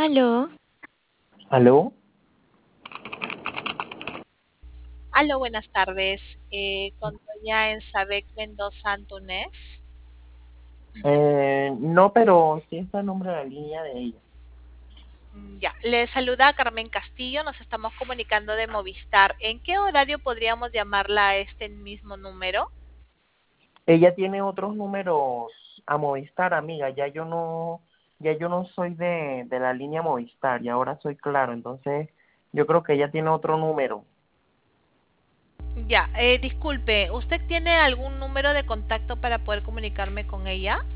Aló, ¿Aló? Aló, buenas tardes. Con doña Ensabek Mendoza Antunes. No, pero sí está el nombre de la línea de ella. Ya, le saluda Carmen Castillo. Nos estamos comunicando de Movistar. ¿En qué horario podríamos llamarla a este mismo número? Ella tiene otros números a Movistar, amiga. Ya yo no soy de la línea Movistar y ahora soy Claro. Entonces, yo creo que ella tiene otro número. Ya, disculpe, ¿usted tiene algún número de contacto para poder comunicarme con ella?